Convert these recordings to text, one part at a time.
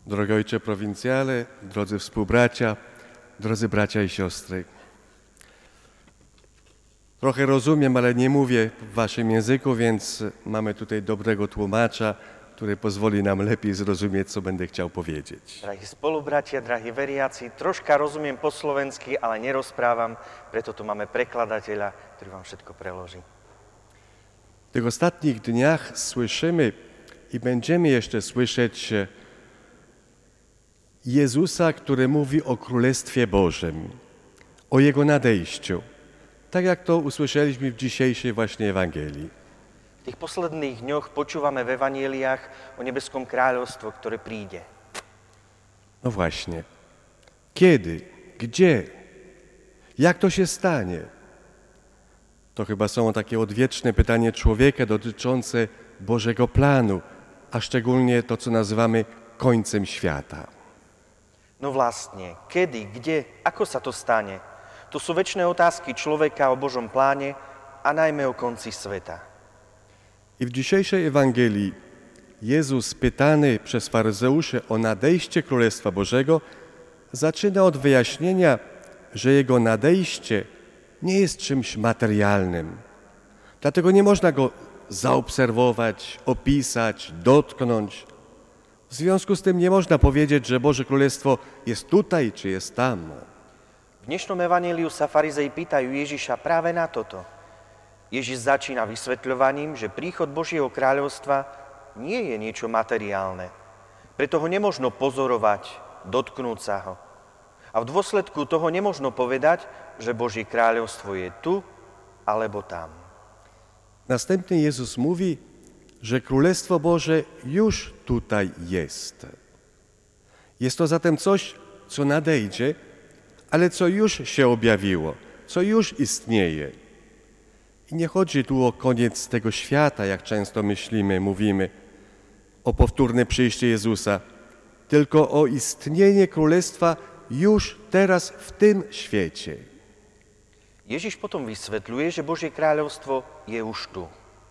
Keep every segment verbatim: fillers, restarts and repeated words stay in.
Drogi ojcze prowincjale, drodzy współbracia, drodzy bracia i siostry. Trochę rozumiem, ale nie mówię w waszym języku, więc mamy tutaj dobrego tłumacza, który pozwoli nam lepiej zrozumieć, co będę chciał powiedzieć. Drahí spolubratia, drahí veriaci, troška rozumiem po slovensky, ale nerozprávam, preto tu máme prekladateľa, ktorý vám všetko preloží. W tych ostatnich dniach słyszymy i będziemy jeszcze słyszeć Jezusa, który mówi o Królestwie Bożym, o Jego nadejściu, tak jak to usłyszeliśmy w dzisiejszej właśnie Ewangelii. V tých posledných dňoch počúvame v evanjeliách o nebeskom kráľovstve, ktoré príde. No właśnie. Kiedy? Gdzie? Jak to się stanie? To chyba są takie odwieczne pytanie człowieka dotyczące Bożego planu, a szczególnie to, co nazywamy końcem świata. No vlastne, kedy, kde, ako sa to stane? To sú večné otázky človeka o Božom pláne a najmä o konci sveta. I w dzisiejszej Ewangelii Jezus, pytany przez faryzeuszy o nadejście Królestwa Bożego, zaczyna od wyjaśnienia, że Jego nadejście nie jest czymś materialnym. Dlatego nie można Go zaobserwować, opisać, dotknąć. W związku z tym nie można powiedzieć, że Boże Królestwo jest tutaj, czy jest tam. V dnešnom evanjeliu sa farizei pýtajú Ježiša práve na toto. Ježiš začína vysvetľovaním, že príchod Božieho kráľovstva nie je niečo materiálne. Preto ho nemožno pozorovať, dotknúť sa ho. A v dôsledku toho nemožno povedať, že Božie kráľovstvo je tu alebo tam. Następnie Jezus mówi, że Królestwo Boże już tutaj jest. Jest to zatem coś, co nadejdzie, ale co już się objawiło, co już istnieje. I nie chodzi tu o koniec tego świata, jak często myślimy, mówimy, o powtórne przyjście Jezusa, tylko o istnienie Królestwa już teraz w tym świecie. Ježiš potom vysvetľuje, že Božie kráľovstvo je už tu.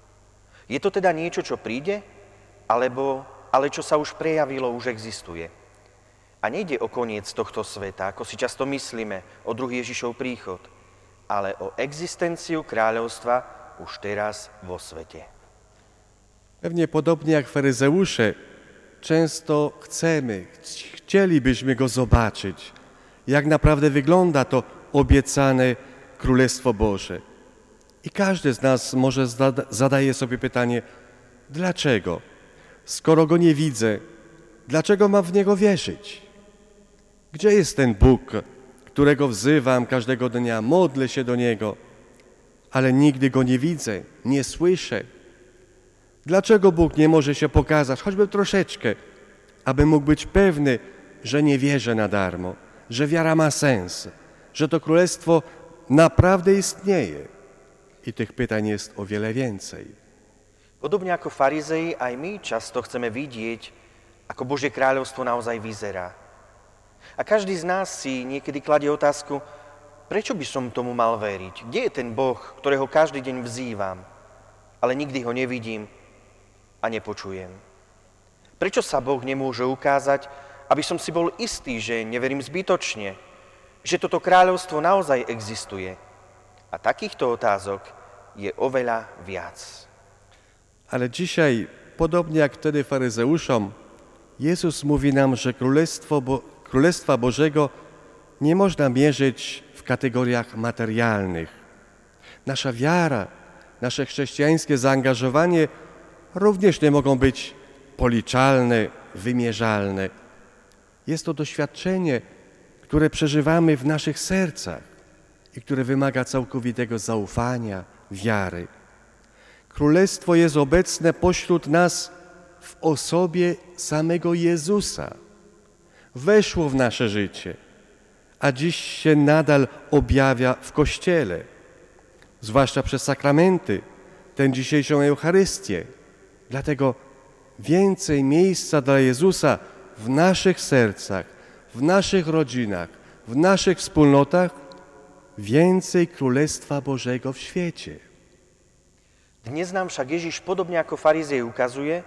Je to teda niečo, čo príde, alebo, ale čo sa už prejavilo, už existuje. A nejde o koniec tohto sveta, ako si často myslíme, o druhý Ježišov príchod, ale o existenciu kráľovstva už teraz vo svete. Pewnie podobnie jak faryzeusze, często chcemy, chcielibyśmy Go zobaczyć, jak naprawdę wygląda to obiecane Królestwo Boże. I każdy z nas może zada- zadaje sobie pytanie, dlaczego? Skoro Go nie widzę, dlaczego mam w Niego wierzyć? Gdzie jest ten Bóg, którego wzywam każdego dnia, modlę się do Niego, ale nigdy Go nie widzę, nie słyszę? Dlaczego Bóg nie może się pokazać, choćby troszeczkę, aby mógł być pewny, że nie wierzę na darmo, że wiara ma sens, że to Królestwo naprawdę istnieje? I tych pytań jest o wiele więcej. Podobne ako farizei, aj my často chceme vidieť, ako Božie kráľovstvo naozaj vyzerá. A každý z nás si niekedy kladie otázku, prečo by som tomu mal veriť? Kde je ten Boh, ktorého každý deň vzývam, ale nikdy ho nevidím a nepočujem? Prečo sa Boh nemôže ukázať, aby som si bol istý, že neverím zbytočne, že toto kráľovstvo naozaj existuje? A takýchto otázok je oveľa viac. Ale dzisiaj, podobnie jak wtedy faryzeuszom, Jezus mówi nam, że Królestwo Bo- Królestwa Bożego nie można mierzyć w kategoriach materialnych. Nasza wiara, nasze chrześcijańskie zaangażowanie również nie mogą być policzalne, wymierzalne. Jest to doświadczenie, które przeżywamy w naszych sercach i które wymaga całkowitego zaufania, wiary. Królestwo jest obecne pośród nas w osobie samego Jezusa. Weszło w nasze życie, a dziś się nadal objawia w Kościele, zwłaszcza przez sakramenty, tę dzisiejszą Eucharystię. Dlatego więcej miejsca dla Jezusa w naszych sercach, w naszych rodzinach, w naszych wspólnotach, więcej Królestwa Bożego w świecie. Dnes nám však Ježiš podobne ako farizej ukazuje,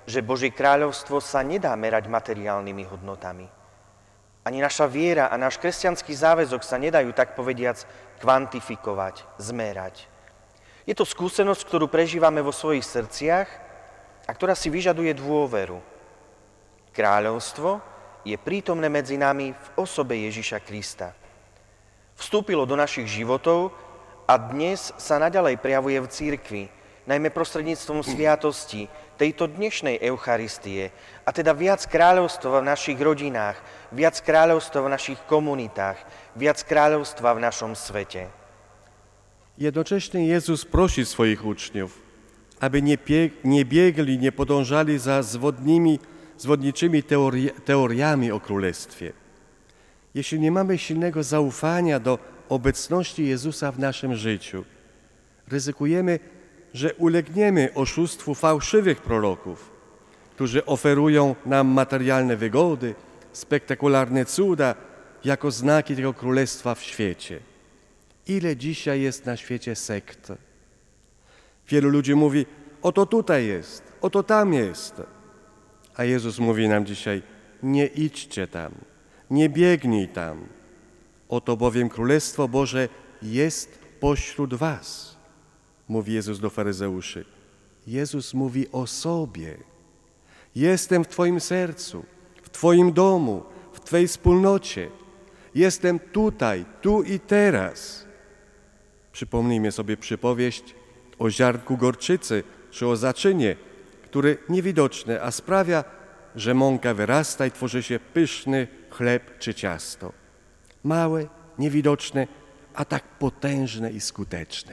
že Božie kráľovstvo sa nedá merať materiálnymi hodnotami. Ani naša viera a náš kresťanský záväzok sa nedajú, tak povediac, kvantifikovať, zmerať. Je to skúsenosť, ktorú prežívame vo svojich srdciach a ktorá si vyžaduje dôveru. Kráľovstvo je prítomné medzi nami v osobe Ježiša Krista. Vstúpilo do našich životov a dnes sa naďalej prejavuje v cirkvi, najmä prostredníctvom sviatosti tejto dnešnej Eucharistie, a teda viac kráľovstva v našich rodinách, viac kráľovstva v našich komunitách, viac kráľovstva v našom svete. Jednocześnie Jezus prosi swoich uczniów, aby nie, pie, nie biegli, nie podążali za zwodnimi, zwodniczymi teori, teoriami o Królestwie. Jeśli nie mamy silnego zaufania do obecności Jezusa w naszym życiu, ryzykujemy, że ulegniemy oszustwu fałszywych proroków, którzy oferują nam materialne wygody, spektakularne cuda jako znaki tego Królestwa w świecie. Ile dzisiaj jest na świecie sekt? Wielu ludzi mówi, oto tutaj jest, oto tam jest. A Jezus mówi nam dzisiaj, nie idźcie tam, nie biegnij tam. Oto bowiem Królestwo Boże jest pośród was, mówi Jezus do faryzeuszy. Jezus mówi o sobie. Jestem w twoim sercu, w twoim domu, w twojej wspólnocie. Jestem tutaj, tu i teraz. Przypomnijmy sobie przypowieść o ziarnku gorczycy czy o zaczynie, który niewidoczny, a sprawia, że mąka wyrasta i tworzy się pyszny chleb czy ciasto. Małe, niewidoczne, a tak potężne i skuteczne.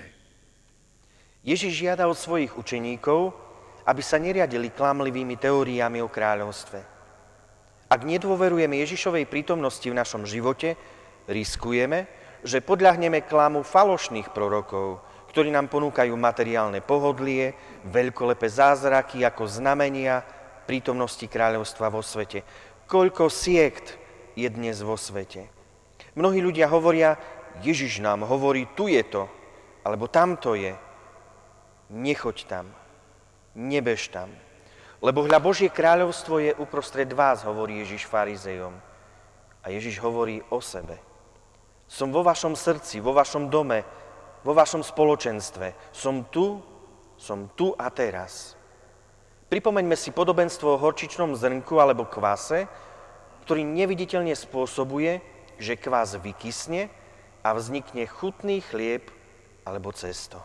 Ježiš žiada od svojich učeníkov, aby sa neriadili klamlivými teóriami o kráľovstve. Ak nedôverujeme Ježišovej prítomnosti v našom živote, riskujeme, že podľahneme klamu falošných prorokov, ktorí nám ponúkajú materiálne pohodlie, veľkolepé zázraky ako znamenia prítomnosti kráľovstva vo svete. Koľko siekt je dnes vo svete. Mnohí ľudia hovoria, Ježiš nám hovorí, tu je to, alebo tamto je. Nechoď tam, nebež tam, lebo hľa Božie kráľovstvo je uprostred vás, hovorí Ježiš farizejom. A Ježiš hovorí o sebe. Som vo vašom srdci, vo vašom dome, vo vašom spoločenstve. Som tu, som tu a teraz. Pripomeňme si podobenstvo o horčičnom zrnku alebo kvase, ktorý neviditeľne spôsobuje, že kvás vykysne a vznikne chutný chlieb alebo cesto.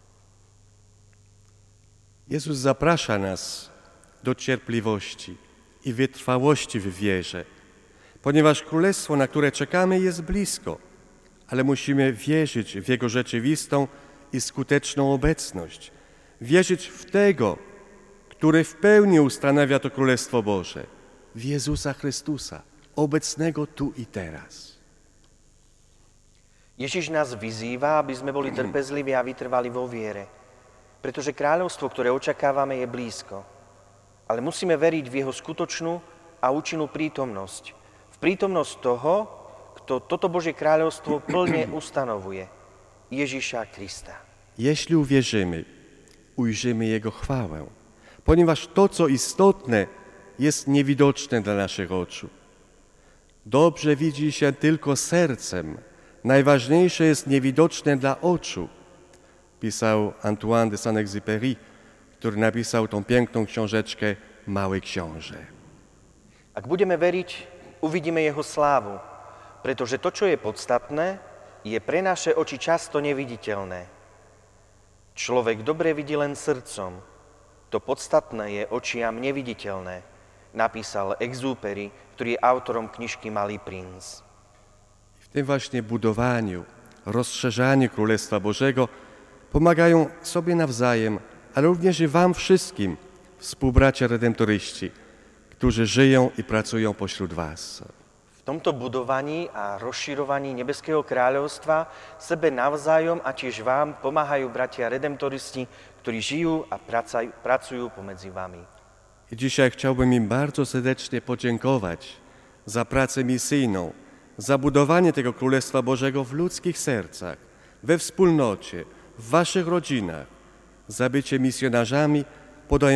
Jezus zaprasza nas do cierpliwości i wytrwałości w wierze, ponieważ Królestwo, na które czekamy, jest blisko, ale musimy wierzyć w Jego rzeczywistą i skuteczną obecność, wierzyć w Tego, który w pełni ustanawia to Królestwo Boże, w Jezusa Chrystusa, obecnego tu i teraz. Ježiš nás vyzýva, aby sme boli trpezliví a vytrvali vo viere, pretože kráľovstvo, ktoré očakávame, je blízko. Ale musíme veriť v jeho skutočnú a účinnú prítomnosť. V prítomnosť toho, kto toto Božie kráľovstvo plne ustanovuje. Ježiša Krista. Jeśli uwierzymy, ujrzymy Jego chwałę, ponieważ to, co istotne, jest niewidoczne dla naszych oczu. Dobrze widzi się tylko sercem, najważniejsze jest niewidoczne dla oczu, pisał Antoine de Saint-Exupéry, który napisał tą piękną książeczkę Mały Książę. Ak budeme veriť, uvidíme jeho slávu, pretože to, čo je podstatné, je pre naše oči často neviditeľné. Človek dobre vidí len srdcom, to podstatné je očiam neviditeľné, napísal Exupéry, ktorý je autorom knižky Malý princ. W tym właśnie budowaniu, rozszerzaniu Królestwa Bożego pomagają sobie nawzajem, ale również i wam wszystkim, współbracia redemptoryści, którzy żyją i pracują pośród was. V tomto budovaní a rozširovaní Nebeského kráľovstva sebe navzájom a tiež vám pomáhajú bratia redemptoristi, ktorí žijú a pracujú pomedzi wami. I dzisiaj chciałbym im bardzo serdecznie podziękować za pracę misyjną, za budowanie tego Królestwa Bożego w ludzkich sercach, we wspólnocie, w waszych rodzinach, za bycie misjonarzami, podając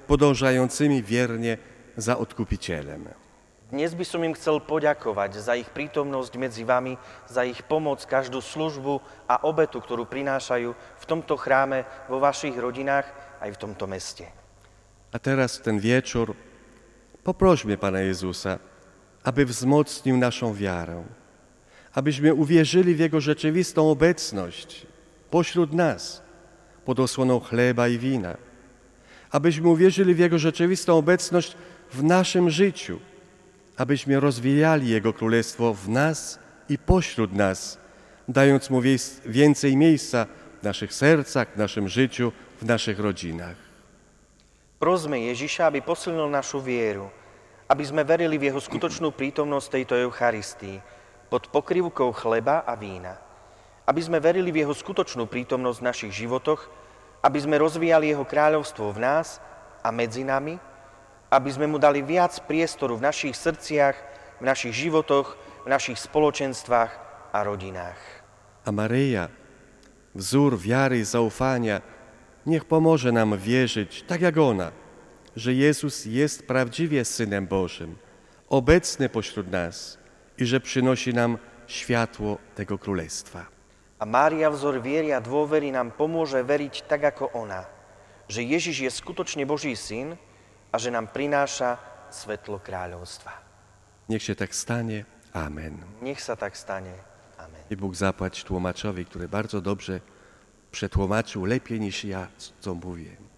podążającymi wiernie za Odkupicielem. Dnes by som im chcel poďakovať za ich prítomnosť medzi vami, za ich pomoc, každú službu a obetu, ktorú prinášajú v tomto chráme, vo vašich rodinách aj v tomto meste. A teraz ten wieczór poprośmy Pana Jezusa, aby wzmocnił naszą wiarę, abyśmy uwierzyli w Jego rzeczywistą obecność pośród nas, pod osłoną chleba i wina, abyśmy uwierzyli w Jego rzeczywistą obecność w naszym życiu, abyśmy rozwijali Jego Królestwo w nas i pośród nas, dając Mu więcej miejsca w naszych sercach, w naszym życiu, w naszych rodzinach. Prosme Ježiša, aby posilnil našu vieru, aby sme verili v Jeho skutočnú prítomnosť tejto Eucharistii pod pokrývkou chleba a vína. Aby sme verili v Jeho skutočnú prítomnosť v našich životoch, aby sme rozvíjali Jeho kráľovstvo v nás a medzi nami, aby sme Mu dali viac priestoru v našich srdciach, v našich životoch, v našich spoločenstvách a rodinách. A Maryja, wzór wiary i zaufania, niech pomoże nam wierzyć, tak jak ona, że Jezus jest prawdziwie Synem Bożym, obecny pośród nas i że przynosi nam światło tego Królestwa. A Mária, vzor viery a dôvery, nám pomôže veriť tak ako ona, že Ježiš je skutočne Boží syn a že nám prináša svetlo kráľovstva. Niech się tak stanie. Amen. Nech sa tak stane. Amen. I Bóg zapłać tłumaczowi, który bardzo dobrze przetłumaczył, lepiej niż ja, co mówię.